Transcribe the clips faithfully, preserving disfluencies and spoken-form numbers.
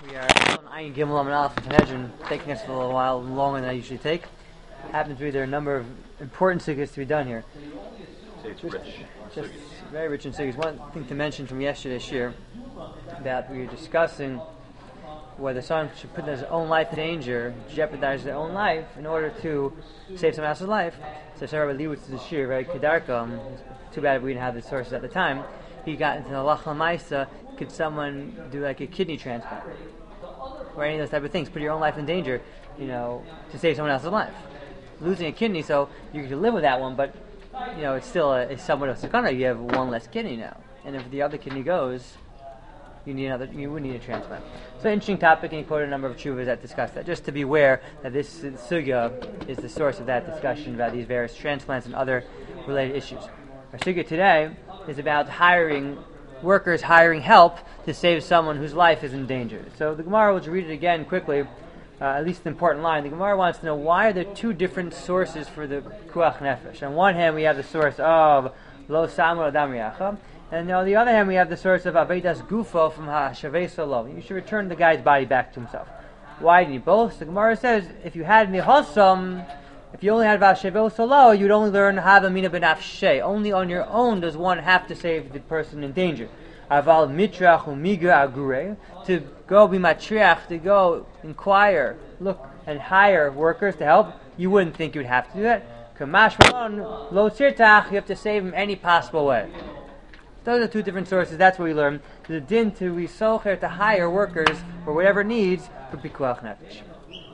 We are on Ayin Gimel Amud Aleph in Sanhedrin, taking us a little while longer than I usually take. Happens to be there are a number of important sugyas to be done here. It's just, rich. just very rich in sugyas. One thing to mention from yesterday's shir that we were discussing whether someone should put his own life in danger, jeopardize their own life in order to save someone else's life. So Sarah Lewitz's the shir, very kedarka. Um, too bad we didn't have the sources at the time. He got into the halacha l'maisa. Could someone do like a kidney transplant or any of those type of things? Put your own life in danger, you know, to save someone else's life. Losing a kidney, so you can live with that one, but you know it's still a, it's somewhat of a sakana. You have one less kidney now, and if the other kidney goes, you need another. You would need a transplant. So interesting topic, and he quoted a number of chuvas that discuss that. Just to be aware that this sugya is the source of that discussion about these various transplants and other related issues. Our sugya today is about hiring workers, hiring help to save someone whose life is in danger. So the Gemara, will read it again quickly, uh, at least the important line. The Gemara wants to know why are there two different sources for the Pikuach Nefesh. On one hand, we have the source of Lo Samar Adam Riacha, and on the other hand, we have the source of Avedas Gufo from HaShavei Solo. You should return the guy's body back to himself. Why do you both? The Gemara says if you had Nihosam, if you only had Vashevel Solo, you'd only learn Havamina Benafshe. Only on your own does one have to save the person in danger. Aval Mitrach Umiga Agure, to go be matriach, to go inquire, look, and hire workers to help, you wouldn't think you would have to do that. Kamash Malon, Lo Tzirtach, you have to save him any possible way. Those are two different sources, that's what we learn. The din to Risocher, to hire workers for whatever needs for Pikuach Nefesh.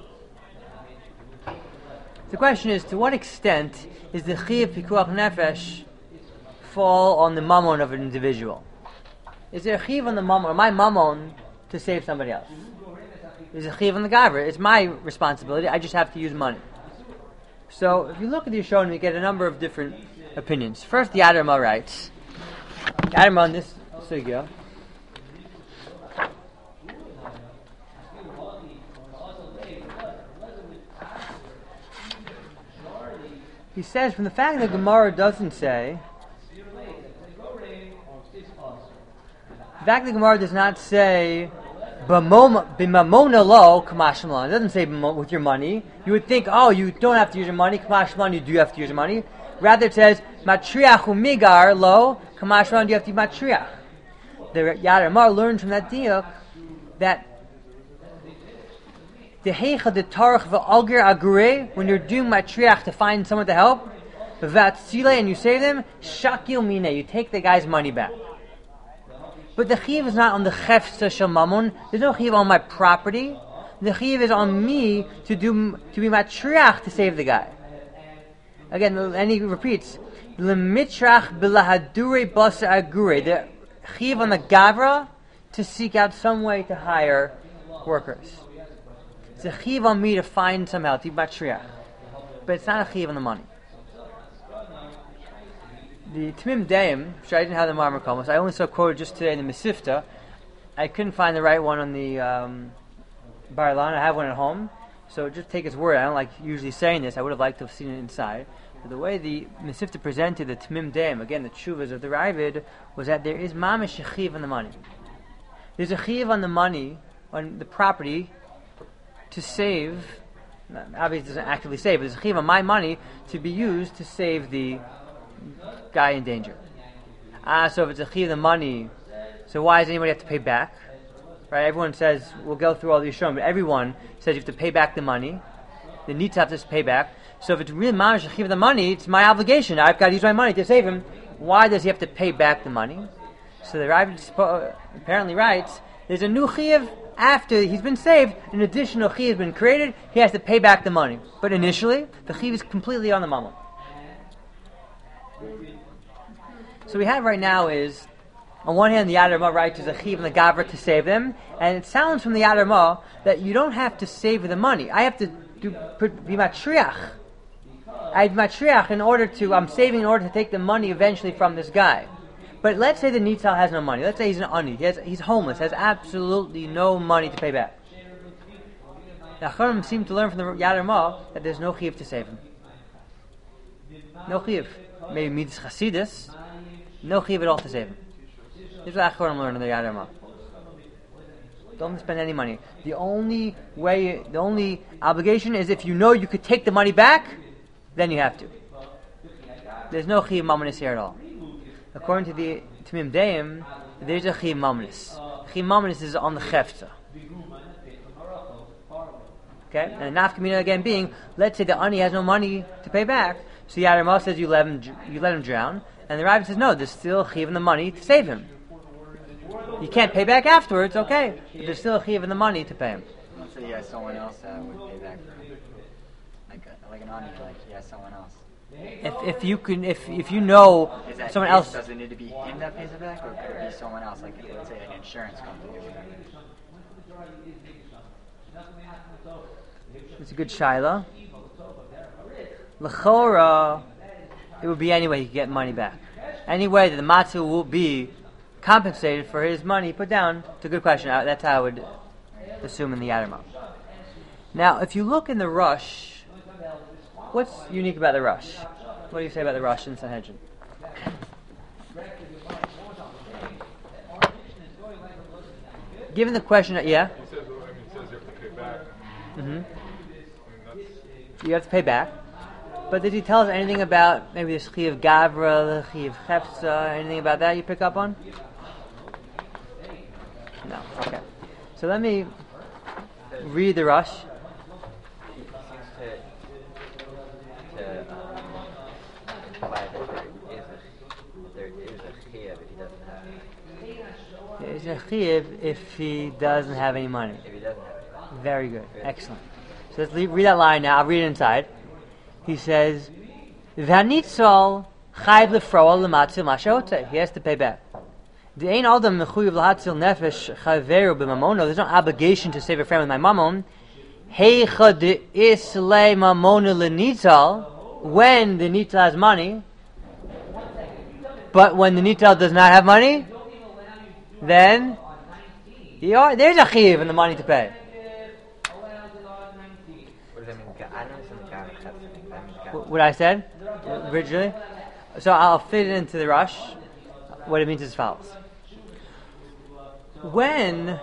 The question is, to what extent is the Chiyav Pikuach Nefesh fall on the mammon of an individual? Is there a Chiyav on the mammon, or my mammon, to save somebody else? Is it a Chiyav on the Gavra? It's my responsibility, I just have to use money. So, if you look at the Yishonim, we get a number of different opinions. First, the Adarma writes, the Adarma on this sugya, he says, from the fact that Gemara doesn't say, the fact that Gemara does not say, b'mamona lo kamashmalan. It doesn't say with your money. You would think, oh, you don't have to use your money. Kamashmalan, you do have to use your money. Rather, it says, matriach umigar lo kamashmalan, you have to use matriach. The Yadamar learns from that diuk that the heicha de tarach v'algir agure, when you're doing matriach to find someone to help, v'vatzile, and you save them, shakil mine, you take the guy's money back. But the chiv is not on the chefsa shel mammon. There's no chiv on my property. The chiv is on me to do to be matriach to save the guy. Again, and he repeats, l'mitrach b'lahadure basa agure. The chiv on the gavra to seek out some way to hire workers. It's a chiv on me to find some help, to be matriach. But it's not a chiv on the money. The Tmim Deim, which I didn't have the Marmar Komos, I only saw quoted just today in the Mesifta. I couldn't find the right one on the um, Bar-Lan. I have one at home, so just take his word. I don't like usually saying this. I would have liked to have seen it inside. But the way the Mesifta presented the Tmim Deim, again the Tshuvas of the Ravid, was that there is mamish a chiv on the money. There's a chiv on the money, on the property, to save. Obviously, it doesn't actively save, but there's a chiv on my money to be used to save the guy in danger. Ah, so if it's a chiv the money, so why does anybody have to pay back? Right? Everyone says we'll go through all these shown, but everyone says you have to pay back the money. The needs have to pay back. So if it's really mamish a chiv the money, it's my obligation. I've got to use my money to save him. Why does he have to pay back the money? So the Rabbi apparently writes, there's a new chiv after he's been saved. An additional chiv has been created. He has to pay back the money. But initially, the chiv is completely on the mammon. So we have right now is, on one hand, the Yadarma writes there's a chiv and the gavra to save them, and it sounds from the Yadarma that you don't have to save the money. I have to do be matriach. I have matriach in order to, I'm saving in order to take the money eventually from this guy. But let's say the Nitzal has no money. Let's say he's an ani. He has, he's homeless, has absolutely no money to pay back. The Chaim seem to learn from the Yadarma that there's no chiv to save him. No chiv. Maybe midas chasidus, no chiv at all to save him. This is what Acharonim learned in the Yadarma. Don't spend any money. The only way, the only obligation is if you know you could take the money back, then you have to. There's no chiyuv mamnis here at all. According to the Tamim Deim, there's a chiyuv mamnis. Chiyuv mamnis is on the chefza. Okay, and the nafkamina again being, let's say the ani has no money to pay back, so Yaramah says you let him, you let him drown, and the rabbi says no, there's still chiyuv in the money to save him. You can't pay back afterwards, okay. There's still a chiyuv in the money to pay him. Let's say he has someone else that would pay back for him. Like, a, like an ani, like he has someone else. If if you can, if if you know Is that someone his, else... Does it need to be him that pays it back, or could it be someone else, like let's say an insurance company or whatever? It's a good shaila. L'chora, it would be any way he could get money back. Any way that the matzah will be compensated for his money put down. It's a good question. That's how I would assume in the Yadarma. Now, if you look in the Rush, what's unique about the Rush? What do you say about the Rush in Sanhedrin? Given the question that, yeah? He says, I mean, it says you have to pay back. Mm-hmm. I mean, that's... You have to pay back. But did he tell us anything about maybe the Chiyuv Gavra, the Chiyuv Chefza, anything about that you pick up on? No. Okay. So let me read the Rush. He seems to, to um, imply that there is a, there is a chiyuv if he doesn't have There's a Chiyuv if he doesn't have any money. if he doesn't have it. Very good. Excellent. So let's leave, read that line now. I'll read it inside. He says, "V'hanitzol chayv lefroa l'matzil mashaote." He has to pay back. The ain't all the mechuyev l'hatzil nefesh chaveru b'mamono. There's no obligation to save a friend with my mammon. Heicha de islay mamona l'nitzal. When the nitzal has money, but when the nitzal does not have money, then you are, there's a chiv in the money to pay. What does that mean? I don't understand the Gavra Chefza thing. That means Gavra. What I said originally. So I'll fit it into the Rush. What it means is as follows: when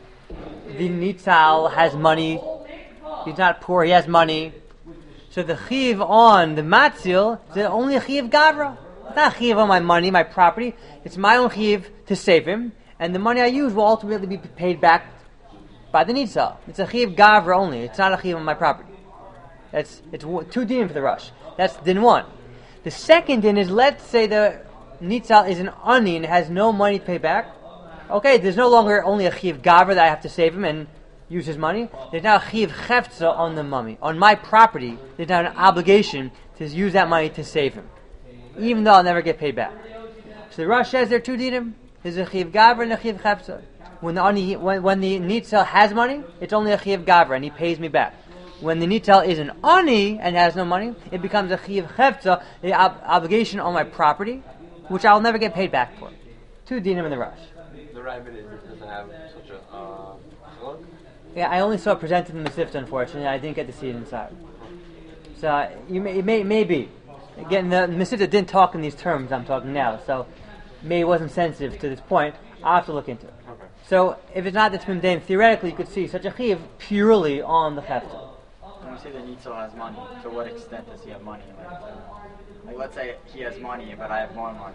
the nitzal has money, he's not poor, he has money. So the chiv on the matzil is only a chiv gavra. It's not a chiv on my money, my property. It's my own chiv to save him, and the money I use will ultimately be paid back by the nitzal. It's a chiv gavra only. It's not a chiv on my property. That's it's two din for the Rush. That's din one. The second din is, let's say the nitzal is an ani and has no money to pay back. Okay, there's no longer only a chiv gavra that I have to save him and use his money. There's now a chiv chefza on the mummy. On my property, there's now an obligation to use that money to save him, even though I'll never get paid back. So the Rush says there are two dinim. There's a chiv gavra and a chiv chefza. When the ani, when, when the nitzal has money, it's only a chiv gavra and he pays me back. When the nitzal is an ani and has no money, it becomes a chiv chefza, the ob- obligation on my property, which I'll never get paid back for. Two dinim in the Rush. The rabbit is, doesn't have such a uh, look. Yeah, I only saw it presented in the Sifta, unfortunately. I didn't get to see it inside. So uh, you may, it may, may be. Again, the Masifta didn't talk in these terms I'm talking now, so maybe it wasn't sensitive to this point. I'll have to look into it. Okay. So if it's not the Tmim Deim, theoretically you could see such a chiv purely on the chefta. When we say the nitzal has money, to what extent does he have money? Like, uh, like let's say he has money, but I have more money.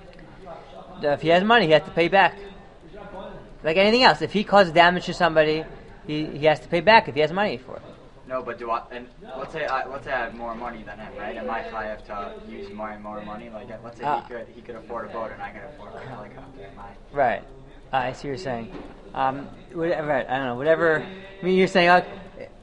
Like, If he has money, he has to pay back. Like anything else, if he causes damage to somebody, he, he has to pay back if he has money for it. no, but do I? And let's say I let's say I have more money than him, right? Am I chayav to use more and more money? Like, let's say Ah. he could he could afford a boat and I can afford a helicopter. Am I? Right. Uh, I see what you're saying. Um, whatever, right, I don't know, whatever. I mean, you're saying, uh,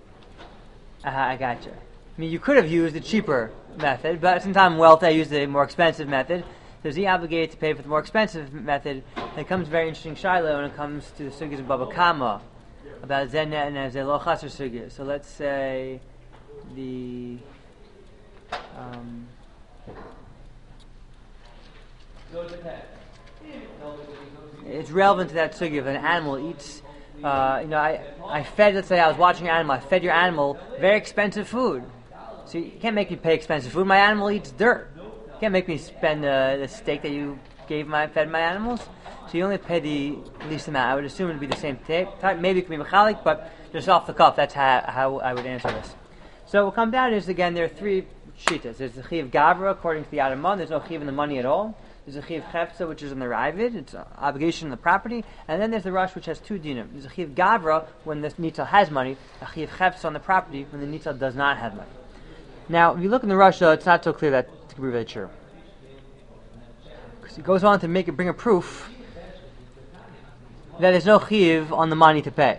uh, I gotcha. I mean, you could have used the cheaper method, but since I'm wealthy, I use the more expensive method. So is he obligated to pay for the more expensive method? And it comes very interesting, Shiloh, when it comes to the sugyas of Baba Kama, about Zenet and Zelo Chaser sugyas. So let's say the... Um, it's relevant to that sugya. If an animal eats, uh, you know, I, I fed, let's say I was watching an animal, I fed your animal very expensive food. So you can't make me pay expensive food. My animal eats dirt. You can't make me spend uh, the steak that you gave gave my fed my animals, so you only pay the least amount. I would assume it would be the same type. Maybe it could be mechalik, but just off the cuff, that's how, how I would answer this. So what will come down is, again, there are three shitas. There's the chiv gavra, according to the Adamah. There's no chiv in the money at all. There's a chiv chefza, which is on the Ravid. It's an obligation on the property. And then there's the rush, which has two dinim. There's a chiv gavra when the nitzal has money, a chiv chefza on the property when the nitzal does not have money. Now, if you look in the rush, though, it's not so clear that it can be really true. Because he goes on to make it bring a proof that there's no chiv on the money to pay.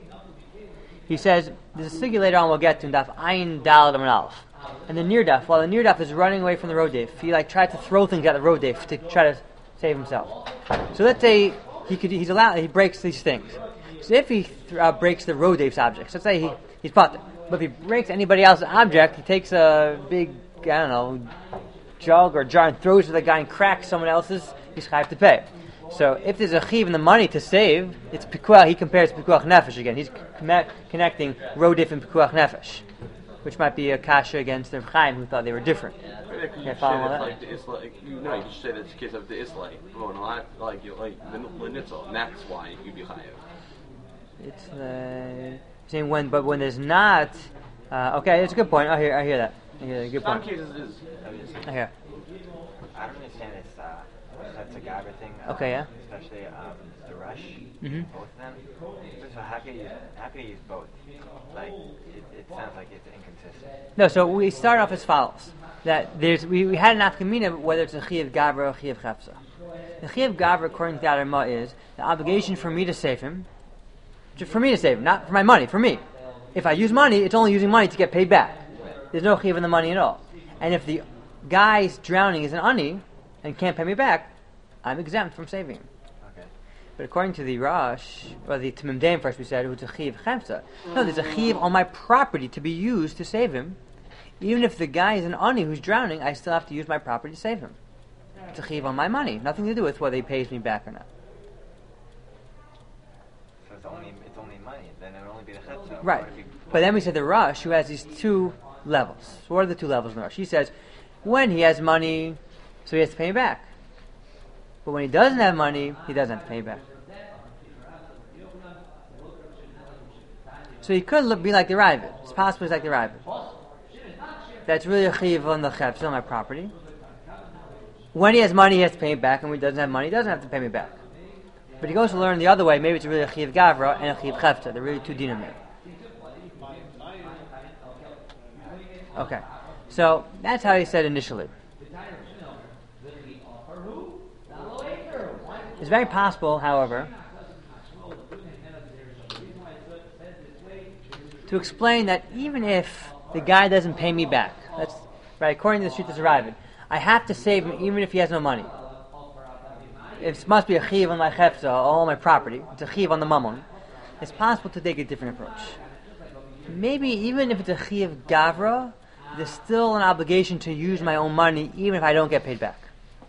He says, there's a sugya later on we'll get to, Daf Ayin Dal Amar Aleph. And the Nirdaf, while the Nirdaf is running away from the Rodef, he like tried to throw things at the Rodef to try to save himself. So let's say he could, he's allowed, he breaks these things. So if he th- uh, breaks the Rodef's objects, let's say he, he's potter. But if he breaks anybody else's object, he takes a big, I don't know, jug or jar and throws it at the guy and cracks someone else's, he's chayav to pay. So if there's a chiv in the money to save, it's pikuach. He compares pikuach nefesh again. He's com- connecting rodif and pikuach nefesh, which might be a kasha against the Chaim who thought they were different. Yeah, you Can I should follow say all that, that? like the Isla, like, you know, you should say that's the case of the Isla, going a lot, like you like the Lenitzel, and that's why you'd be chayav. It's uh, saying when, but when there's not. Uh, okay, it's a good point. I hear, I hear that. I hear that. Good Some point. cases is. I hear. I don't understand this. Uh, that's a Gabra thing. Uh, Okay, yeah. Especially um, the rush. Mhm. Both of them. So how can you how can you use both? Like it, it sounds like it's inconsistent. No, so we start off as follows: that there's we, we had an afkamina whether it's a chiyav gavra or a chiyav chafsa. The chiyav gavra, according to the Adamah, is the obligation for me to save him, just for me to save him, not for my money, for me. If I use money, it's only using money to get paid back. There's no chiyav in the money at all. And if the guy's drowning is an ani and can't pay me back, I'm exempt from saving him. Okay. But according to the Rosh, or the Tamim Deim first we said, it's a chiv chemsa. No, there's a chiv on my property to be used to save him. Even if the guy is an ani who's drowning, I still have to use my property to save him. It's a chiv on my money. Nothing to do with whether he pays me back or not. So it's only it's only money. Then it would only be the chetza. Right. But then we said the Rosh, who has these two levels. So what are the two levels in the Rosh? He says, when he has money, so he has to pay me back. But when he doesn't have money, he doesn't have to pay back. So he could look, be like the Ravid. It's possible he's like the Ravid. That's really a chiv on the chef, still on my property. When he has money, he has to pay me back, and when he doesn't have money, he doesn't have to pay me back. But he goes to learn the other way. Maybe it's really a chiv gavra and a chiv chefta. They're really two dinim there. Okay, so that's how he said initially. It's very possible, however, to explain that even if the guy doesn't pay me back, that's right, according to the street that's arriving, I have to save him even if he has no money. It must be a chiv on my chefza, all my property. It's a chiv on the mammon. It's possible to take a different approach. Maybe even if it's a chiv gavra, there's still an obligation to use my own money even if I don't get paid back.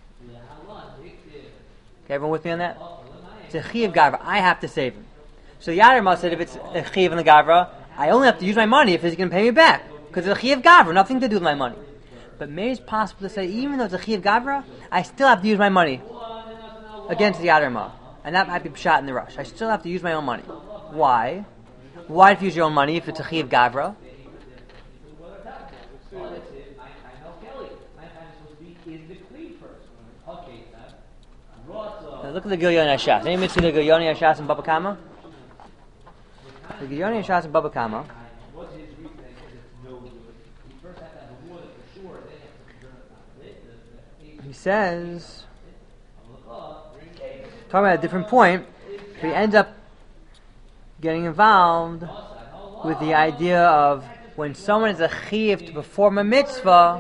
Okay, everyone with me on that? It's a chiv gavra. I have to save him. So the Yadar said if it's a chiv on the gavra, I only have to use my money if he's going to pay me back. Because it's a chiv gavra, nothing to do with my money. But maybe it's possible to say even though it's a chiv gavra, I still have to use my money against the Yadar. And that might be shot in the rush. I still have to use my own money. Why? Why do you use your own money if it's a chiv gavra? Now look at the Gilyon Hashas. Anyone see the Gilyon Hashas in Baba Kama? The Gilyon Hashas in Baba Kama. He says, talking about a different point, he ends up getting involved with the idea of when someone is a chiv to perform a mitzvah,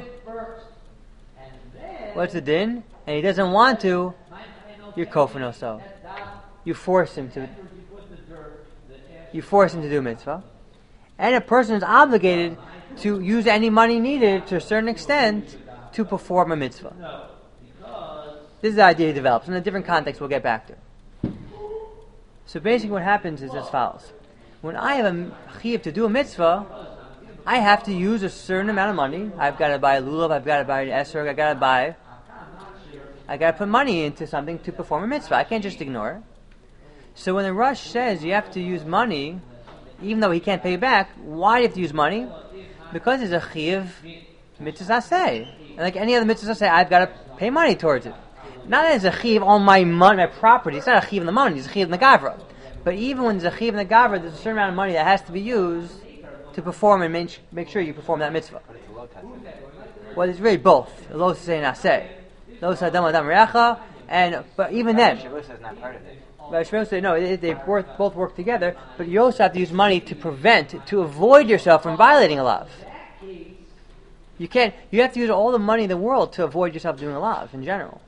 what's the din? And he doesn't want to, you're kofin also. You force him to. You force him to do mitzvah, and a person is obligated to use any money needed to a certain extent to perform a mitzvah. This is the idea he develops in a different context. We'll get back to. So basically, what happens is as follows: when I have a chiv to do a mitzvah, I have to use a certain amount of money. I've got to buy a lulav. I've got to buy an esrog. I've got to buy I got to put money into something to perform a mitzvah. I can't just ignore it. So when the Rush says you have to use money, even though he can't pay you back, why do you have to use money? Because it's a chiyuv mitzvah aseh. And like any other mitzvah aseh, I've got to pay money towards it. Not that it's a chiyuv on my money, my property. It's not a chiyuv in the money. It's a chiyuv in the gavra. But even when there's a chiyuv in the gavra, there's a certain amount of money that has to be used to perform and make, make sure you perform that mitzvah. Well, it's really both. Lo saseh and aseh. Lo sadam adam reacha. And but even then, Shavuos is not part of it. but Shmuel said no. It, they both both work together. But you also have to use money to prevent, to avoid yourself from violating a lav. You can't. You have to use all the money in the world to avoid yourself doing a lav in general.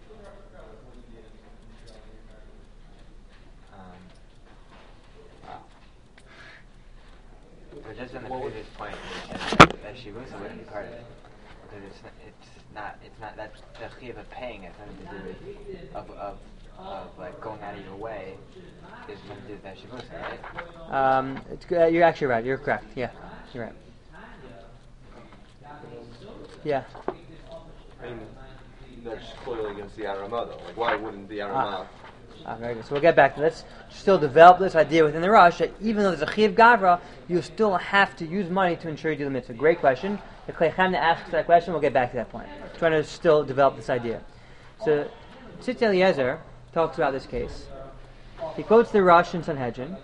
Um, but just on the previous point, that shivusa wouldn't be part of it because it's not, it's not it's not that the chiyuv of paying has nothing to do with of of of like going out of your way is nothing to do with that shivusa, right? Um, it's, uh, you're actually right. You're correct. Yeah, you're right. Yeah. I mean, that's clearly against the Arama, though. Like, why wouldn't the Arama? Ah, very good. So we'll get back to this. Still develop this idea within the Rush that even though there's a chiyuv gavra, you still have to use money to ensure you do the mitzvah. Great question. If Klei asks that question, we'll get back to that point. Trying to still develop this idea. So Tzitz Eliezer talks about this case. He quotes the Rush in Sanhedrin.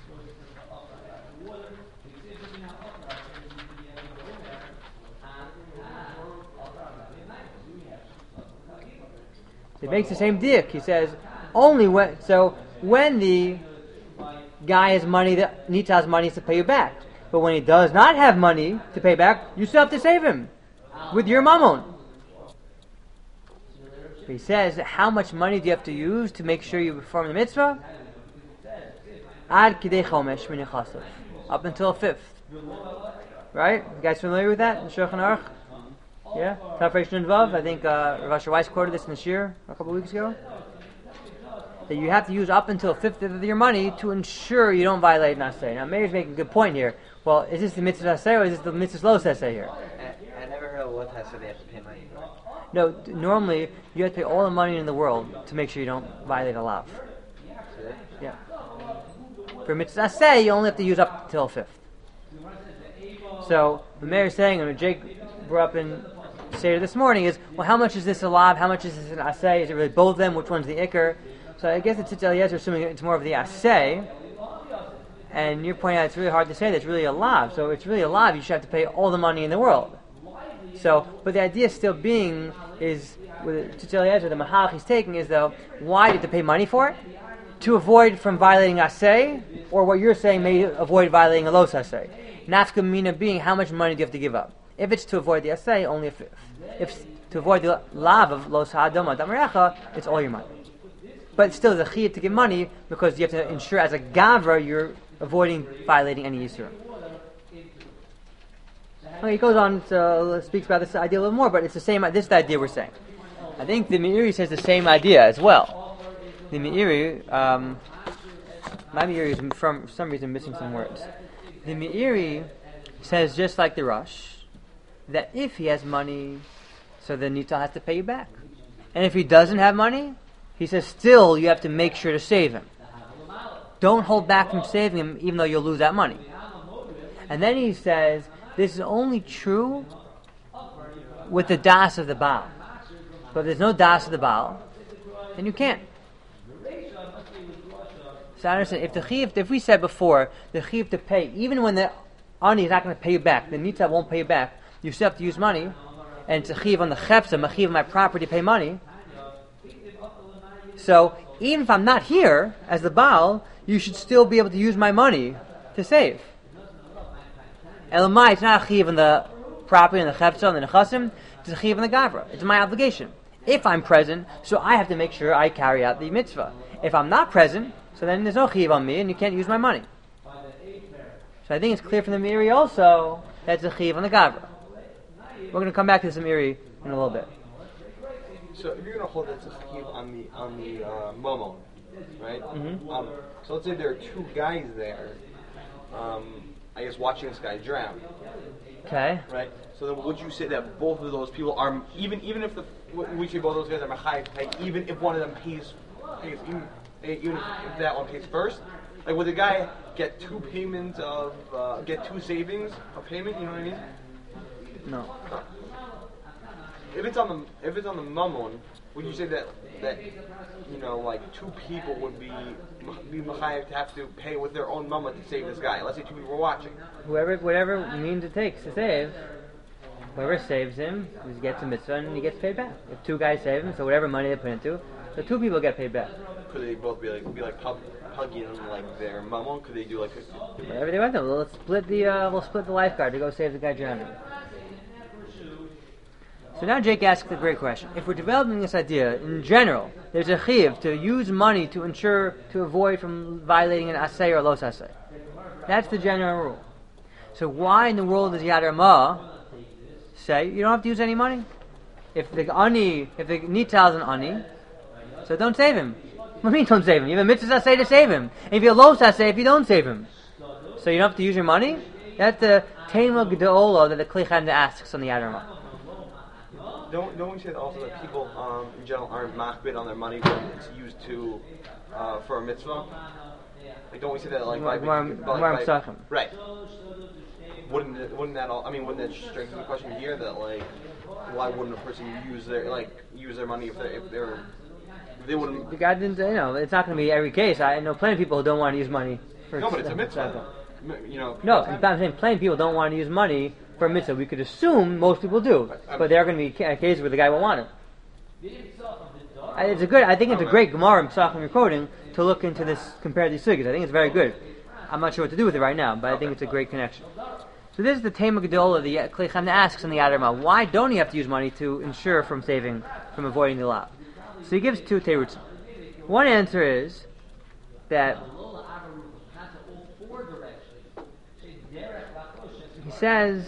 He makes the same diak. He says only when so when the guy has money that Nita has money to pay you back. But when he does not have money to pay back, you still have to save him with your mammon. He says, how much money do you have to use to make sure you perform the mitzvah? Ad kidei chomesh min yachasav. Up until a fifth. Right? You guys familiar with that in Shulchan Aruch? Yeah? Tafresh Nun Vav. I think uh, Rav Asher Weiss quoted this in the Shir a couple of weeks ago. That you have to use up until a fifth of your money to ensure you don't violate Naseh. Now, Meir's making a good point here. Well, is this the mitzvah Naseh or is this the mitzvah lo Naseh here? I, I never heard of what has so they have to pay money. No, t- normally you have to pay all the money in the world to make sure you don't violate a lav. Yeah. For mitzvah Naseh, you only have to use up till a fifth. So, the Meir is saying, and Jake brought up in Seder this morning is, well, how much is this a lav? How much is this an aseh? Is it really both of them? Which one's the ikr? So I guess the Tzitz Eliezer is assuming it's more of the aseh. And you're pointing out it's really hard to say that it's really a lav. So it's really a lav. You should have to pay all the money in the world. So, but the idea still being is, with Tzitz Eliezer, the mahach he's taking is though, why do you have to pay money for it? To avoid from violating aseh, or what you're saying may avoid violating a los aseh. Nafka mina being, how much money do you have to give up? If it's to avoid the aseh, only a fifth. If to avoid the lav of los ha'adam adam reacha, it's all your money. But still, there's a chiyuv to give money because you have to ensure, as a gavra, you're avoiding violating any yisur. Okay, he goes on to uh, speaks about this idea a little more, but it's the same. This is the idea we're saying. I think the Meiri says the same idea as well. The Meiri, um, my Meiri is from for some reason missing some words. The Meiri says just like the Rush, that if he has money, so then Nita has to pay you back. And if he doesn't have money, he says still you have to make sure to save him. Don't hold back from saving him even though you'll lose that money. And then he says this is only true with the das of the Baal. But if there's no das of the Baal, then you can't. So I understand, if the chiyuv, if we said before, the chiyuv to pay, even when the ani is not going to pay you back, the nita won't pay you back, you still have to use money, and it's a chiyuv on the chepsa, a chiyuv on my property to pay money. So, even if I'm not here, as the Baal, you should still be able to use my money to save. Elamai, it's not a chiyuv on the property, on the chepsa, on the nechasim, it's a chiyuv on the gavra. It's my obligation. If I'm present, so I have to make sure I carry out the mitzvah. If I'm not present, so then there's no chiyuv on me, and you can't use my money. So I think it's clear from the Meiri also that it's a chiyuv on the gavra. We're going to come back to this Meiri in a little bit. So if you're going to hold that to chiyuv on the on the uh, momon, right? Mm-hmm. Um, so let's say there are two guys there. Um, I guess watching this guy drown. Okay. Right. So then, would you say that both of those people are even even if the w- we say both those guys are Machayev to pay, even if one of them pays, pays even, even if that one pays first. Like, would the guy get two payments of, uh, get two savings of payment? You know what I mean? No. No. If it's on the if it's on the mammon, would you say that that you know like two people would be be Machayev to have to pay with their own mammon to save this guy? Let's say two people were watching. Whoever, whatever means it takes to save, whoever saves him, he gets a mitzvah and he gets paid back. If two guys save him, so whatever money they put into, the two people get paid back. Could they both be like be like hug, hugging on like their mammon? Could they do like a, Whatever they want to, we'll split the uh, we'll split the lifeguard to go save the guy drowning. So now Jake asks a great question. If we're developing this idea, in general, there's a chiyuv to use money to ensure, to avoid from violating an asay or los asay. That's the general rule. So why in the world does Yad Ramah say you don't have to use any money? If the ani, if the nital is an ani, so don't save him. What do you mean don't save him? You have a mitzvah asay to save him. And if you have a los asay if you don't save him. So you don't have to use your money? That's the tema gedola that the Kli Chanda asks on the Yad Ramah. Don't don't we say also that people um, in general aren't machbid on their money when it's used to uh, for a mitzvah? Like don't we say that like by, Gemara- by, Gemara by, Pesachim. right? Wouldn't it, wouldn't that all? I mean, wouldn't that strengthen the question here that like why wouldn't a person use their like use their money if they if they're if they wouldn't? The guy didn't, you know, it's not going to be every case. I know plenty of people who don't want to use money for No, but it's a tzedakah. mitzvah. You know. No, I'm saying plenty of people don't want to use money for a mitzvah. We could assume most people do, but there are going to be ca- cases where the guy won't want it. I- It's a good. I think it's a great Gemara in Pesachim you're quoting to look into this, compare these sugyas. I think it's very good. I'm not sure what to do with it right now, but I think it's a great connection. So this is the Tema Gedola the Kli Chanda asks in the Yad Ramah. Why don't you have to use money to ensure from saving, from avoiding the law? So he gives two terutzim. One answer is that he says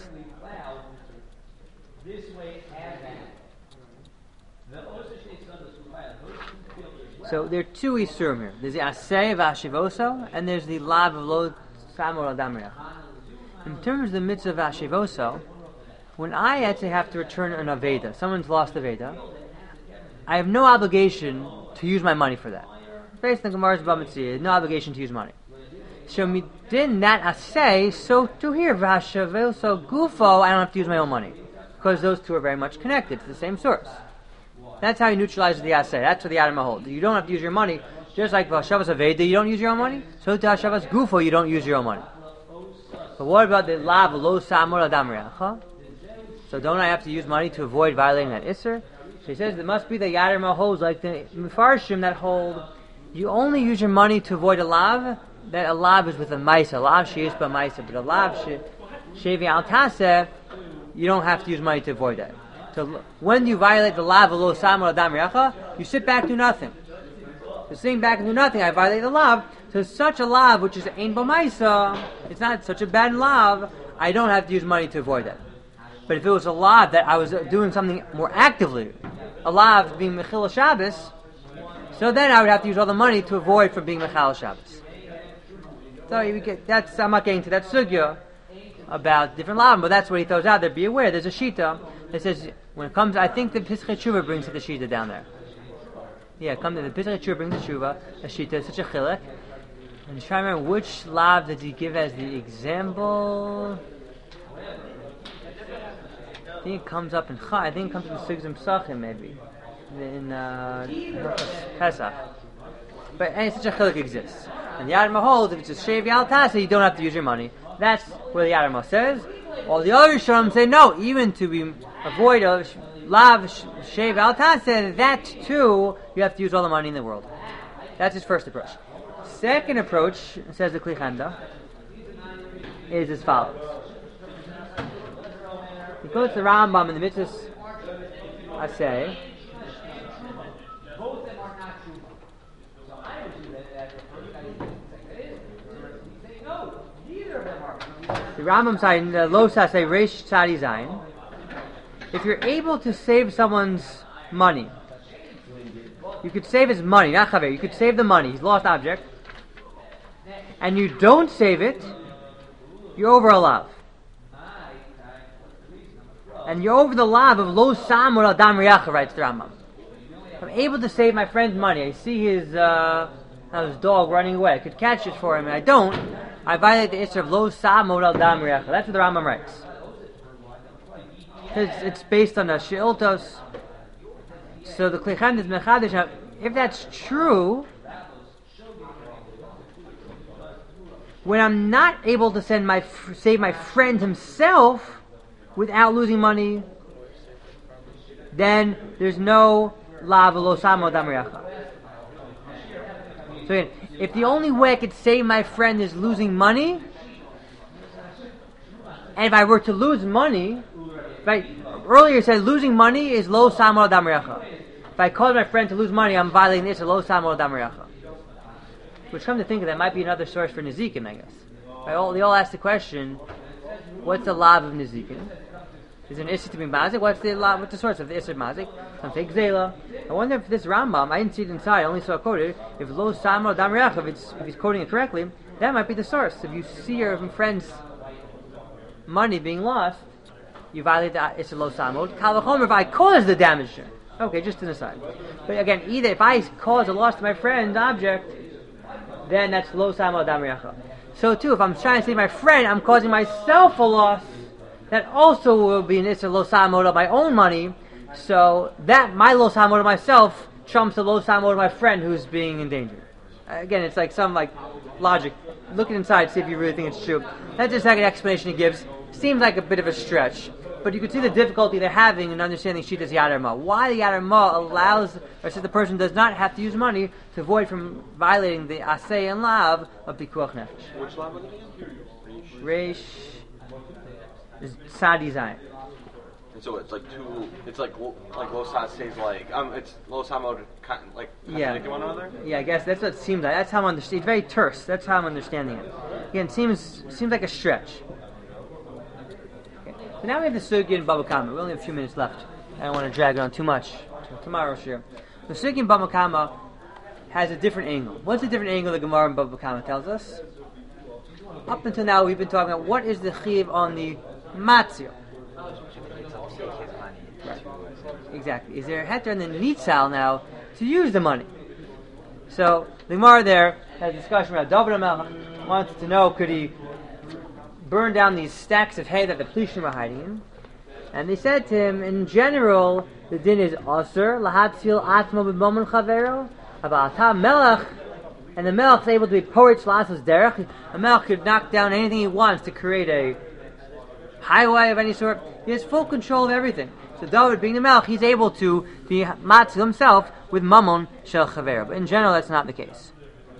so there are two isurim here. There's the asay v'ashivoso and there's the lav of lo samor adamriach. In terms of the mitzvah v'ashivoso, when I actually have to return an aveda, someone's lost aveda, I have no obligation to use my money for that. Based on Gemara's Bamitzia, no obligation to use money. So midin that asay, so to here v'ashivoso gufo, I don't have to use my own money because those two are very much connected to the same source. That's how you neutralize the asay. That's what the Yad Ramah holds. You don't have to use your money, just like v'ashavas aveda, you don't use your own money. So to hashavas gufo, you don't use your own money. But what about the lav lo samor adam reacha? So don't I have to use money to avoid violating that isser? So he says there must be the Yad Ramah holds like the Mefarshim that hold you only use your money to avoid a lav. That a lav is with a maisa, a lav sheis ba maisa, but a lav shevi al taseh, you don't have to use money to avoid that. So when you violate the lav lo samor adam reacha, you sit back and do nothing. So sitting back and do nothing, I violate the lav. So such a lav, which is ein ba maisa, it's not such a bad lav, I don't have to use money to avoid that. But if it was a lav that I was doing something more actively, a lav being Mechil Shabbos, so then I would have to use all the money to avoid from being Mechal Shabbos. So you get, that's, I'm not getting to that sugya about different lavim, but that's what he throws out there. Be aware, there's a shita that says, when it comes, I think the Pischei Tshuva brings to the shita down there. Yeah, come to the Pischei Tshuva brings the Tshuva, a shita, such a chilek. And just try to remember which lav did he give as the example. I think it comes up in Chai. I think it comes up in Sugzim Psachim maybe in uh, Pesach. But and such a chilek exists. And the Yad Ramah holds if it's a shevi al tasa, you don't have to use your money. That's where the Yad Ramah says. All the other Shalom say no. Even to be avoid a lav shevi al tasa, that too you have to use all the money in the world. That's his first approach. Second approach, says the Kli Chanda, is as follows. He goes to the Rambam in the Mitzvahs Asay. The Rambam side in the Los Asay Reish Tzadi Zayin. If you're able to save someone's money, you could save his money, not chaver. You could save the money, his lost object, and you don't save it, you're over a lav. and you're over the lav of lo samur al dam riacha, writes the Rambam. I'm able to save my friend's money. I see his uh, his dog running away. I could catch it for him, and I don't. I violate the issur of lo samur al dam riacha. That's what the Rambam writes. It's, it's based on the she'iltos. So the Kleicham is mechadish. Now, if that's true, when I'm not able to send my save my friend himself without losing money, then there's no lav lo samo dam riacha. So again, if the only way I could save my friend is losing money, and if I were to lose money, right? Earlier it said losing money is lo samo dam riacha. If I cause my friend to lose money, I'm violating this lo samo dam riacha. Which, come to think of that, might be another source for Nezikin, I guess. Right, all, they all ask the question, what's the lav of Nezikin? Is there an issur to be mazik? What's the lav, what's the source of the issur mazik? Some take zela. I wonder if this Rambam, I didn't see it inside, I only saw it quoted, if lo samo dam riacha, if, it's, if he's quoting it correctly, that might be the source. If you see your friend's money being lost, you violate the issur lo samo. Kal v'chomer, if I cause the damage. Okay, just an aside. But again, either if I cause a loss to my friend's object, then that's lo samo dam riacha. So too, if I'm trying to save my friend, I'm causing myself a loss. That also will be an issur lo samo of my own money. So that my lo samo to myself trumps the lo samo to my friend who's being endangered. Again, it's like some like logic. Look inside, see if you really think it's true. That's the second explanation he gives. Seems like a bit of a stretch. But you can see the difficulty they're having in understanding Shittas Yad Ma. Why the Yad Ma allows, or says the person does not have to use money to avoid from violating the Asay and Lav of Pikuach Nefesh. Which lav was it again? Reish Sadi Zayin. And so it's like two. It's like lo- like lo sa says like um. It's lo samo like Yeah. contradicting one another. Yeah, I guess that's what it seems like. That's how I'm understanding. It's very terse. That's how I'm understanding it. Again, it seems seems like a stretch. So now we have the Sugi and Baba Kama. We only have a few minutes left. I don't want to drag it on too much. Tomorrow's share. The Sugi and Baba Kama has a different angle. What's the different angle the Gemara and Baba Kama tells us? Up until now, we've been talking about what is the chiv on the matzio. Exactly. Is there a heter and the nitzal now to use the money? So the Gemara there has a discussion about David HaMelech wants to know, could he burn down these stacks of hay that the Plishtim are hiding in? And they said to him, in general, the din is Asur, lahatzil atma b'momon chavero, abata melech, and the melech is able to be poritz lasos derech. A melech could knock down anything he wants to create a highway of any sort. He has full control of everything. So David, being the melech, he's able to be matzil himself with mamon shel chavero. But in general, that's not the case.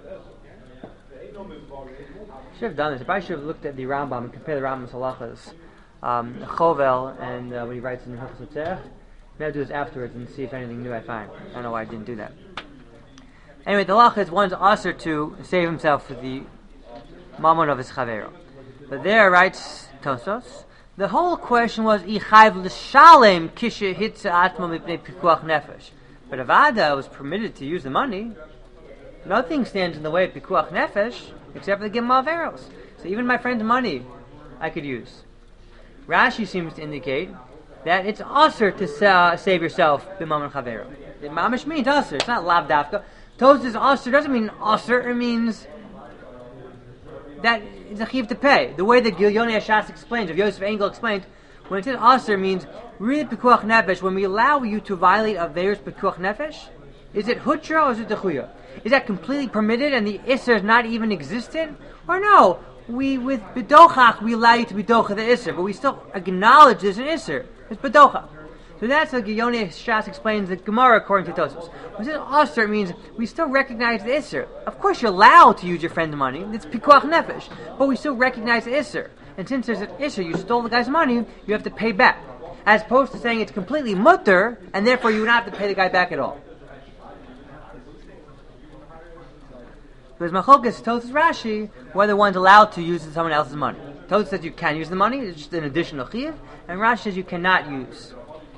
Should have done this. I probably should have looked at the Rambam and compared the Rambam's halachas, um, Chovel, and uh, what he writes in the Hilchos Tzerech. Maybe I'll do this afterwards and see if anything new I find. I don't know why I didn't do that. Anyway, the halacha is one's usher to save himself with the mammon of his chavero. But there, writes Tosos, the whole question was ichayv l'shalem kishe hitza atma mipnei pikuach nefesh. But Avada was permitted to use the money. Nothing stands in the way of pikuach nefesh except for the Gimel Averos. So even my friend's money, I could use. Rashi seems to indicate that it's usher to sa- save yourself b'mammon chavero. The mamish means usher. It's not lav dafka. Tos's usher doesn't mean usher. It means that it's a chiv to pay. The way that Gilyoni Ashas explains, or Yosef Engel explained, when it says usher means really pikuach nefesh. When we allow you to violate Averos pikuach nefesh, is it hutra or is it dechuya? Is that completely permitted and the Isser is not even existent? Or no, we with B'dochach we allow you to B'docha the Isser, but we still acknowledge there's an Isser. It's B'docha. So that's how Giyoni Shas explains the Gemara according to Tosos. When it says Asr, it means we still recognize the Isser. Of course you're allowed to use your friend's money, it's Pikuach Nefesh, but we still recognize the Isser. And since there's an Isser, you stole the guy's money, you have to pay back. As opposed to saying it's completely mutter, and therefore you would not have to pay the guy back at all. There's Machokas, Tosos Rashi, whether one's allowed to use someone else's money. Tosos says you can use the money, it's just an additional chiv, and Rashi says you cannot use.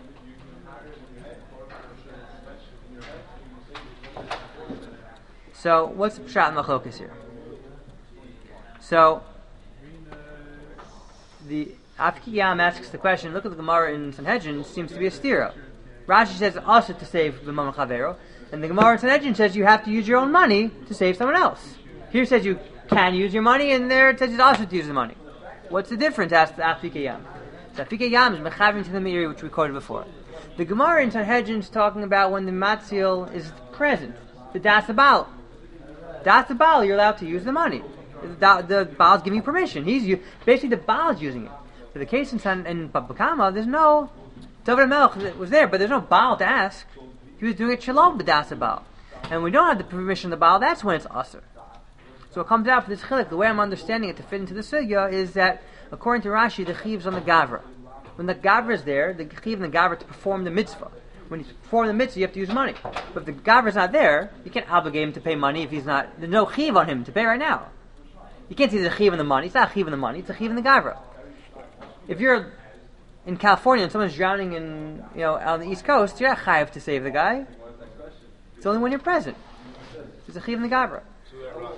So, what's the pshat Machokas here? So, the Afki Yam asks the question, look at the Gemara in Sanhedrin, seems to be a stira. Rashi says also to save the Mamon Chavero, and the Gemara in Sanhedrin says you have to use your own money to save someone else. Here it says you can use your money, and there it says it's also to use the money. What's the difference? Asked Afki Yam. So Afki Yam is mechavim to the Meiri, which we quoted before. The Gemara in Sanhedrin is talking about when the Matzil is present, the Das Baal. Das Baal, you're allowed to use the money. The, the Baal's giving you permission. He's you, basically the Baal's using it. For the case in San, in Baba Kama, there's no David Melech was there, but there's no Baal to ask. He was doing it shalom b'das Baal, and we don't have the permission of the Baal. That's when it's usher. So it comes out for this chilik. The way I'm understanding it to fit into the sugya is that according to Rashi, the chiv's on the gavra. When the gavra is there, the chiv and the gavra to perform the mitzvah. When you perform the mitzvah, you have to use money. But if the gavra's not there, you can't obligate him to pay money if he's not. There's no chiv on him to pay right now. You can't see there's a chiv in the money. It's not a chiv in the money. It's a chiv in the gavra. If you're in California and someone's drowning in, you know, on the East Coast, you're not chayiv to save the guy. It's only when you're present. There's a chiv in the gavra. So that Rashi,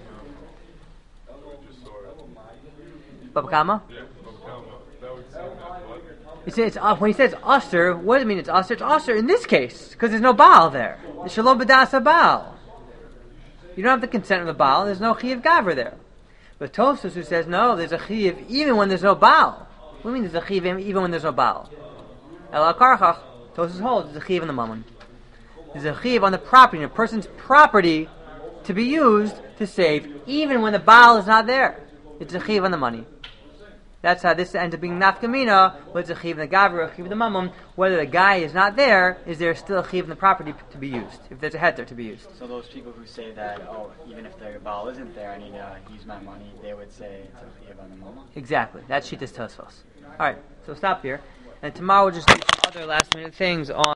um, we just saw it. Baba Kama? Yeah, Baba Kama. That would seem that what? He says, uh, when he says usher, what does it mean it's usher? It's usher in this case, because there's no Baal there. It's shalom b'das Baal. You don't have the consent of the Baal, there's no chiv gavra there. But Tosfos who says, no, there's a chiv even when there's no Baal. What do you mean there's a chiv even when there's no Baal? El Karchach, Tosfos holds there's a chiv in the mammon. There's a chiv on the property, a person's property to be used to save, even when the Baal is not there. It's a chiv on the money. That's how this ends up being nafkamina. Whether it's a chiv in the gavra, a chiv in the mammon, whether the guy is not there, is there still a chiv in the property to be used? If there's a heter to be used. So those people who say that, oh, even if the Baal isn't there, I need to use my money, they would say it's a chiv on the moment. Exactly. That's Shitas Tosfos. Alright, so stop here. And tomorrow we'll just do some other last minute things on